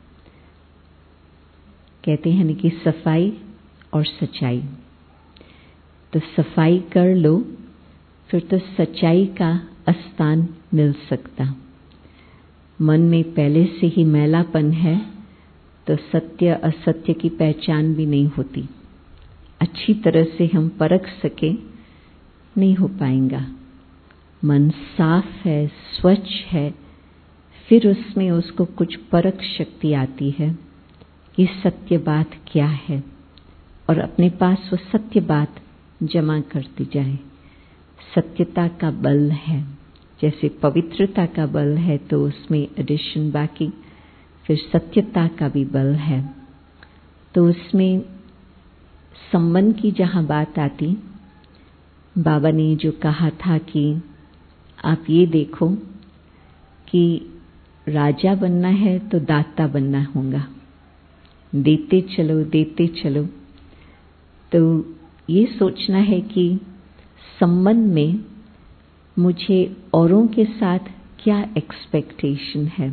कहते हैं कि सफाई और सच्चाई, तो सफाई कर लो फिर तो सच्चाई का स्थान मिल सकता। मन में पहले से ही मैलापन है तो सत्य असत्य की पहचान भी नहीं होती, अच्छी तरह से हम परख सके नहीं हो पाएगा। मन साफ है, स्वच्छ है, फिर उसमें उसको कुछ परख शक्ति आती है कि सत्य बात क्या है, और अपने पास वो सत्य बात जमा करती जाए। सत्यता का बल है, जैसे पवित्रता का बल है तो उसमें एडिशन बाकी, फिर सत्यता का भी बल है। तो उसमें संबंध की जहाँ बात आती, बाबा ने जो कहा था कि आप ये देखो कि राजा बनना है तो दाता बनना होगा, देते चलो। तो ये सोचना है कि संबंध में मुझे औरों के साथ क्या एक्सपेक्टेशन है,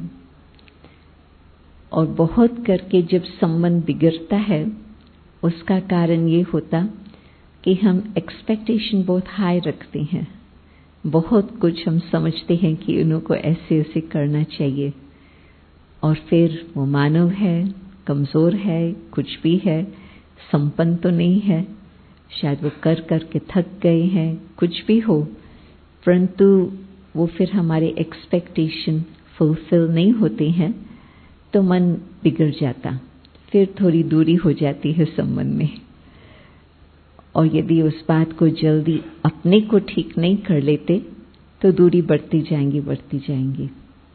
और बहुत करके जब संबंध बिगड़ता है उसका कारण ये होता कि हम एक्सपेक्टेशन बहुत हाई रखते हैं। बहुत कुछ हम समझते हैं कि उनको ऐसे ऐसे करना चाहिए, और फिर वो मानव है, कमजोर है, कुछ भी है, संपन्न तो नहीं है, शायद वो कर के थक गए हैं, कुछ भी हो, परंतु वो फिर हमारे एक्सपेक्टेशन फुलफिल नहीं होते हैं तो मन बिगड़ जाता, फिर थोड़ी दूरी हो जाती है संबंध में। और यदि उस बात को जल्दी अपने को ठीक नहीं कर लेते तो दूरी बढ़ती जाएंगी।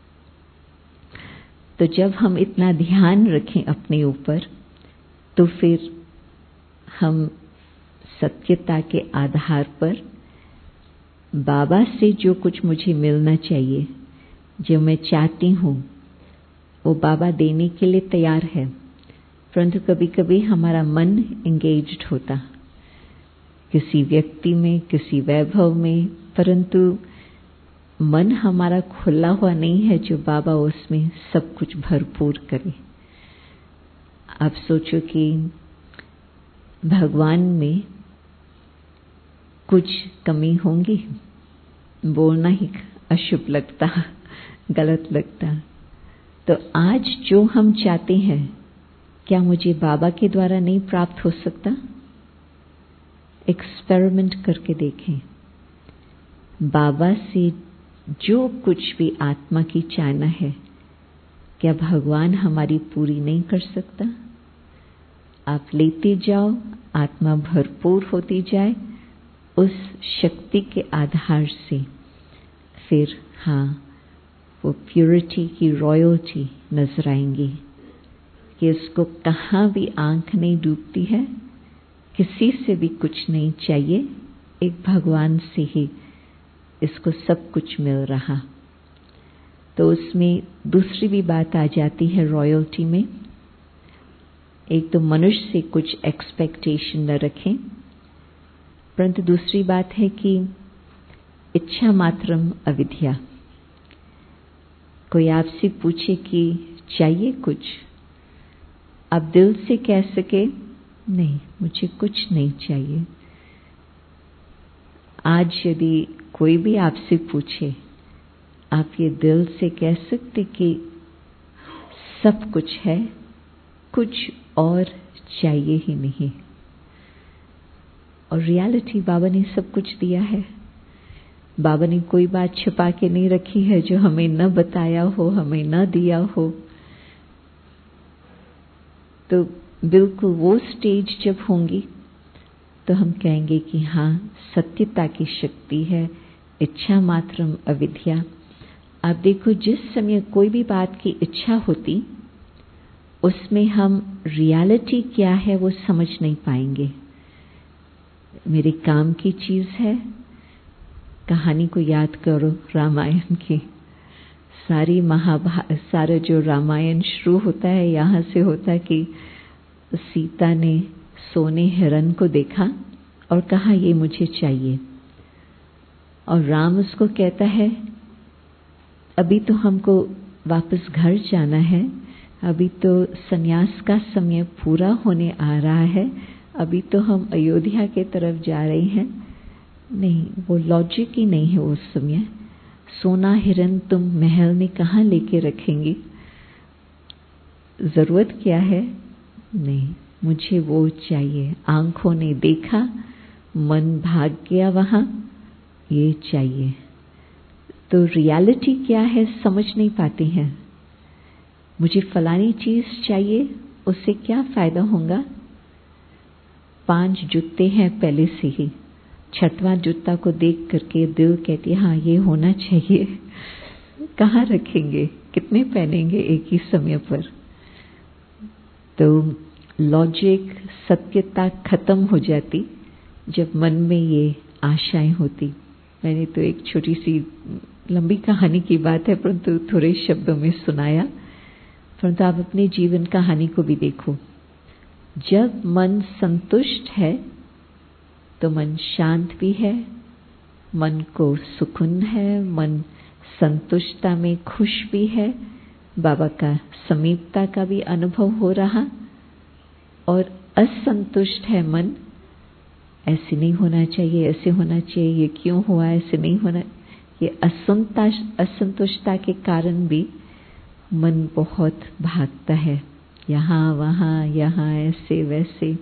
तो जब हम इतना ध्यान रखें अपने ऊपर तो फिर हम सत्यता के आधार पर बाबा से जो कुछ मुझे मिलना चाहिए, जो मैं चाहती हूँ, वो बाबा देने के लिए तैयार है। परंतु कभी कभी हमारा मन एंगेज्ड होता किसी व्यक्ति में, किसी वैभव में, परंतु मन हमारा खुला हुआ नहीं है जो बाबा उसमें सब कुछ भरपूर करे। आप सोचो कि भगवान में कुछ कमी होंगी, बोलना ही अशुभ लगता, गलत लगता। तो आज जो हम चाहते हैं, क्या मुझे बाबा के द्वारा नहीं प्राप्त हो सकता? एक्सपेरिमेंट करके देखें। बाबा से जो कुछ भी आत्मा की चाहना है, क्या भगवान हमारी पूरी नहीं कर सकता? आप लेते जाओ, आत्मा भरपूर होती जाए उस शक्ति के आधार से, फिर हाँ, वो प्योरिटी की रॉयल्टी नजर आएंगी कि उसको कहाँ भी आंख नहीं डूबती है, किसी से भी कुछ नहीं चाहिए, एक भगवान से ही इसको सब कुछ मिल रहा। तो उसमें दूसरी भी बात आ जाती है रॉयल्टी में। एक तो मनुष्य से कुछ एक्सपेक्टेशन न रखें, परंतु दूसरी बात है कि इच्छा मात्रम अविद्या। कोई आपसे पूछे कि चाहिए कुछ, आप दिल से कह सके नहीं, मुझे कुछ नहीं चाहिए। आज यदि कोई भी आपसे पूछे, आप ये दिल से कह सकते कि सब कुछ है, कुछ और चाहिए ही नहीं। और रियलिटी बाबा ने सब कुछ दिया है। बाबा ने कोई बात छिपा के नहीं रखी है जो हमें न बताया हो, हमें न दिया हो। तो बिल्कुल वो स्टेज जब होंगी तो हम कहेंगे कि हाँ, सत्यता की शक्ति है, इच्छा मात्रम अविद्या। आप देखो, जिस समय कोई भी बात की इच्छा होती, उसमें हम रियलिटी क्या है वो समझ नहीं पाएंगे। मेरे काम की चीज है, कहानी को याद करो रामायण की। सारा जो रामायण शुरू होता है यहाँ से होता है कि सीता ने सोने हिरण को देखा और कहा ये मुझे चाहिए, और राम उसको कहता है अभी तो हमको वापस घर जाना है, अभी तो संन्यास का समय पूरा होने आ रहा है, अभी तो हम अयोध्या के तरफ जा रहे हैं। नहीं, वो लॉजिक ही नहीं है उस समय। सोना हिरण तुम महल में कहाँ लेके रखेंगी? जरूरत क्या है? नहीं, मुझे वो चाहिए। आंखों ने देखा, मन भाग गया वहां, ये चाहिए। तो रियलिटी क्या है समझ नहीं पाते हैं। मुझे फलानी चीज चाहिए, उससे क्या फायदा होगा? 5 जूते हैं पहले से ही, 6वां जूता को देख करके दिल कहती है हाँ ये होना चाहिए। कहाँ रखेंगे? कितने पहनेंगे एक ही समय पर? तो लॉजिक, सत्यता खत्म हो जाती जब मन में ये आशाएं होती। मैंने तो एक छोटी सी लंबी कहानी की बात है परंतु थोड़े शब्दों में सुनाया, परंतु आप अपने जीवन कहानी को भी देखो। जब मन संतुष्ट है तो मन शांत भी है, मन को सुकून है, मन संतुष्टता में खुश भी है, बाबा का समीपता का भी अनुभव हो रहा। और असंतुष्ट है मन, ऐसे नहीं होना चाहिए, ऐसे होना चाहिए, ये क्यों हुआ, ऐसे नहीं होना। ये असंतुष्टता के कारण भी मन बहुत भागता है, यहाँ वहाँ, यहाँ ऐसे वैसे।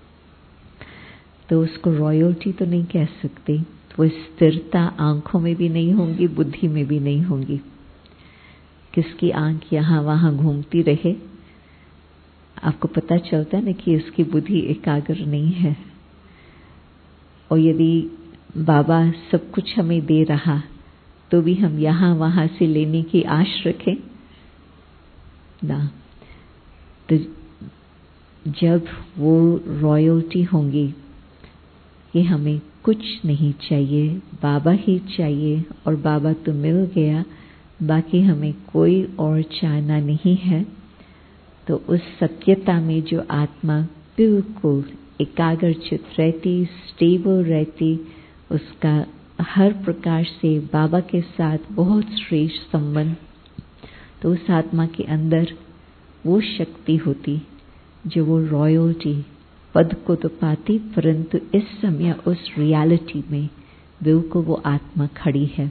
तो उसको रॉयल्टी तो नहीं कह सकते। वो स्थिरता आंखों में भी नहीं होंगी, बुद्धि में भी नहीं होंगी। किसकी आंख यहाँ वहाँ घूमती रहे, आपको पता चलता है ना कि इसकी बुद्धि एकाग्र नहीं है। और यदि बाबा सब कुछ हमें दे रहा तो भी हम यहाँ वहाँ से लेने की आश रखें ना। तो जब वो रॉयल्टी होंगी कि हमें कुछ नहीं चाहिए, बाबा ही चाहिए, और बाबा तो मिल गया, बाकी हमें कोई और चाहना नहीं है, तो उस सत्यता में जो आत्मा बिल्कुल एकाग्रचित रहती, स्टेबल रहती, उसका हर प्रकार से बाबा के साथ बहुत श्रेष्ठ संबंध, तो उस आत्मा के अंदर वो शक्ति होती जो वो रॉयल्टी पद को तो पाती, परंतु इस समय उस रियलिटी में बिल्कुल वो आत्मा खड़ी है।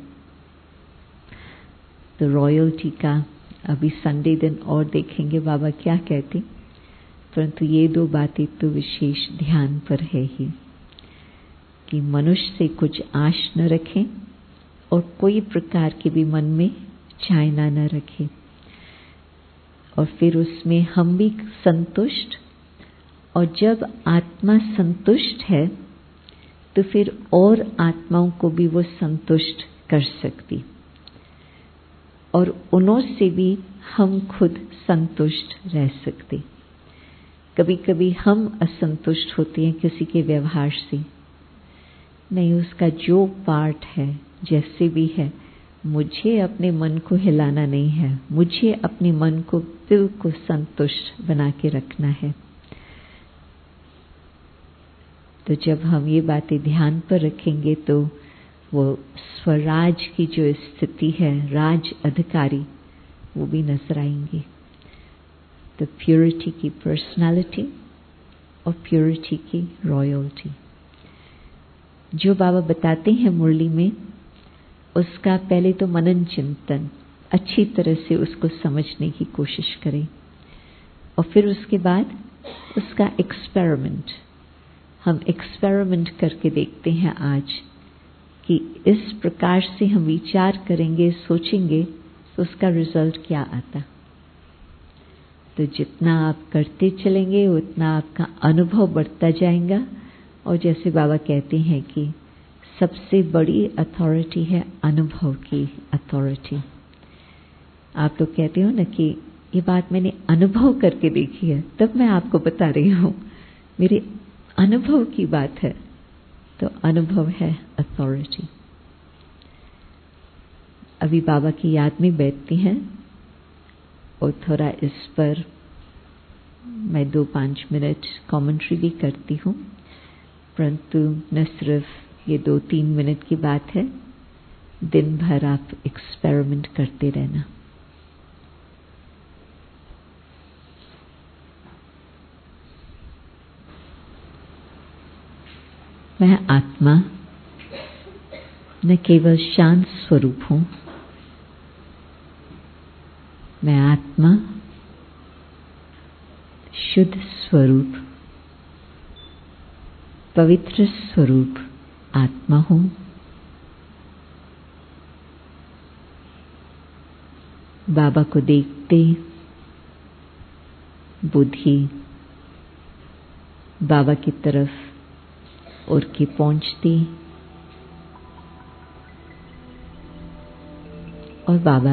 तो रॉयल्टी का अभी संडे दिन और देखेंगे बाबा क्या कहते, परंतु ये दो बातें तो विशेष ध्यान पर है ही कि मनुष्य से कुछ आश न रखें और कोई प्रकार के भी मन में चाहना न रखें, और फिर उसमें हम भी संतुष्ट, और जब आत्मा संतुष्ट है तो फिर और आत्माओं को भी वो संतुष्ट कर सकती, और उन्हों से भी हम खुद संतुष्ट रह सकते। कभी कभी हम असंतुष्ट होते हैं किसी के व्यवहार से, नहीं, उसका जो पार्ट है जैसे भी है, मुझे अपने मन को हिलाना नहीं है, मुझे अपने मन को बिल्कुल संतुष्ट बना के रखना है। तो जब हम ये बातें ध्यान पर रखेंगे तो वो स्वराज की जो स्थिति है, राज अधिकारी, वो भी नजर आएंगे। तो प्योरिटी की पर्सनालिटी और प्योरिटी की रॉयल्टी जो बाबा बताते हैं मुरली में, उसका पहले तो मनन चिंतन अच्छी तरह से उसको समझने की कोशिश करें, और फिर उसके बाद उसका एक्सपेरिमेंट, हम एक्सपेरिमेंट करके देखते हैं आज कि इस प्रकार से हम विचार करेंगे, सोचेंगे तो उसका रिजल्ट क्या आता। तो जितना आप करते चलेंगे उतना आपका अनुभव बढ़ता जाएगा, और जैसे बाबा कहते हैं कि सबसे बड़ी अथॉरिटी है अनुभव की अथॉरिटी। आप लोग कहते हो ना कि ये बात मैंने अनुभव करके देखी है, तब मैं आपको बता रही हूँ, मेरे अनुभव की बात है। तो अनुभव है अथॉरिटी। अभी बाबा की याद में बैठती हैं और थोड़ा इस पर मैं 2-5 मिनट कमेंट्री भी करती हूँ, परंतु न सिर्फ ये 2-3 मिनट की बात है, दिन भर आप एक्सपेरिमेंट करते रहना। मैं आत्मा न केवल शांत स्वरूप हूँ, मैं आत्मा शुद्ध स्वरूप, पवित्र स्वरूप आत्मा हूँ। बाबा को देखते बुद्धि बाबा की तरफ उड़ के पहुँचती, और बाबा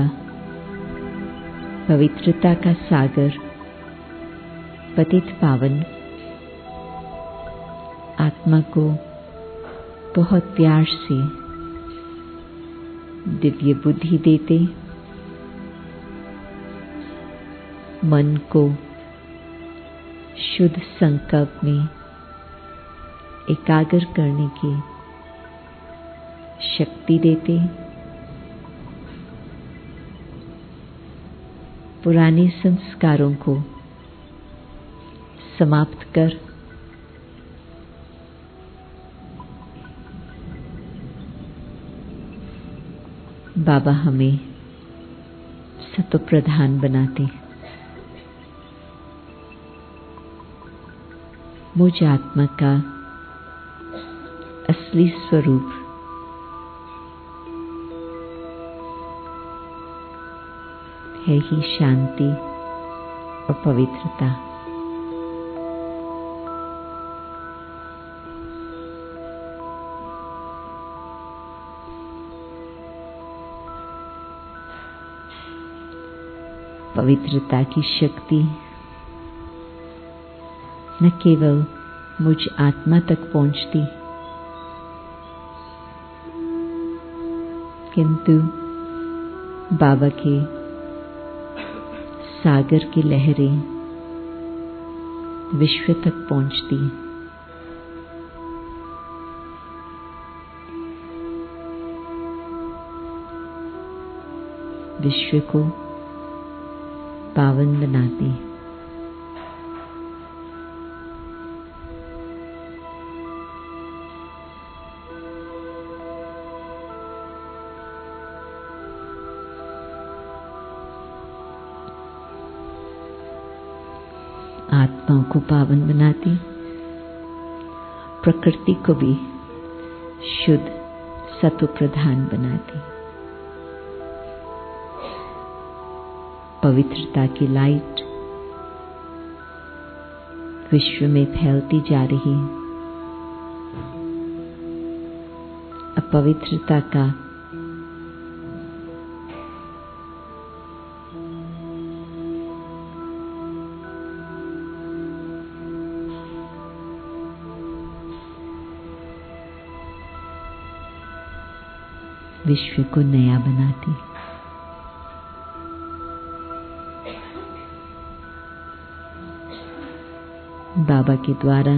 पवित्रता का सागर, पतित पावन आत्मा को बहुत प्यार से दिव्य बुद्धि देते, मन को शुद्ध संकल्प में एकाग्र करने की शक्ति देते, पुराने संस्कारों को समाप्त कर बाबा हमें सतो प्रधान बनाते। मुझ आत्मा का असली स्वरूप है ही शांति और पवित्रता। पवित्रता की शक्ति न केवल मुझ आत्मा तक पहुंचती, किंतु बाबा के सागर की लहरें विश्व तक पहुंचती। विश्व को पावन बनाती। आत्माओं को पावन बनाती, प्रकृति को भी शुद्ध सत्व प्रधान बनाती। पवित्रता की लाइट विश्व में फैलती जा रही। अपवित्रता का विश्व को नया बनाती। बाबा के द्वारा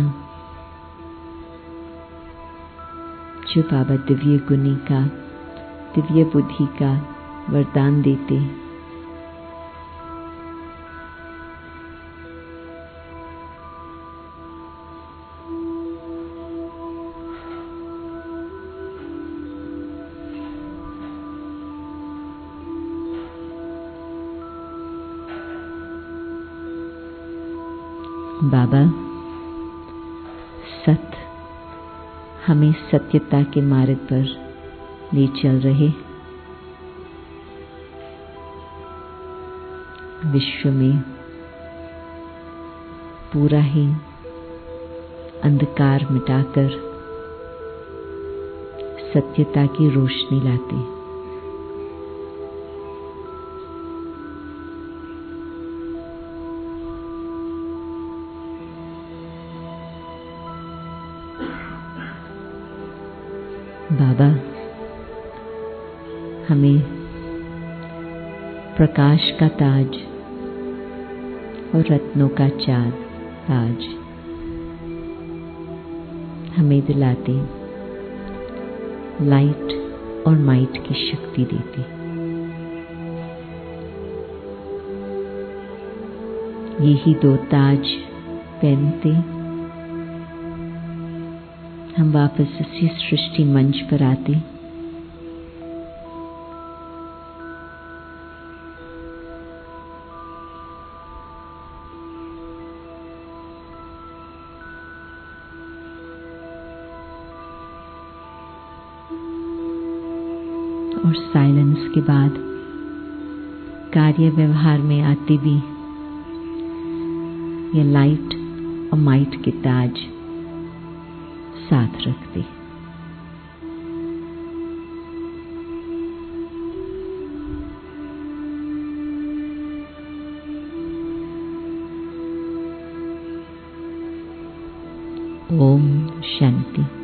जो बाबा दिव्य गुणी का, दिव्य बुद्धि का वरदान देते, बाबा सत हमें सत्यता के मार्ग पर ले चल रहे। विश्व में पूरा ही अंधकार मिटाकर सत्यता की रोशनी लाते। बाबा हमें प्रकाश का ताज और रत्नों का ताज हमें दिलाते, लाइट और माइट की शक्ति देते। यही दो ताज पहनते हम वापस इसी सृष्टि मंच पर आते। और साइलेंस के बाद कार्य व्यवहार में आते भी ये लाइट और माइट के ताज साथ रखते। ओम शांति।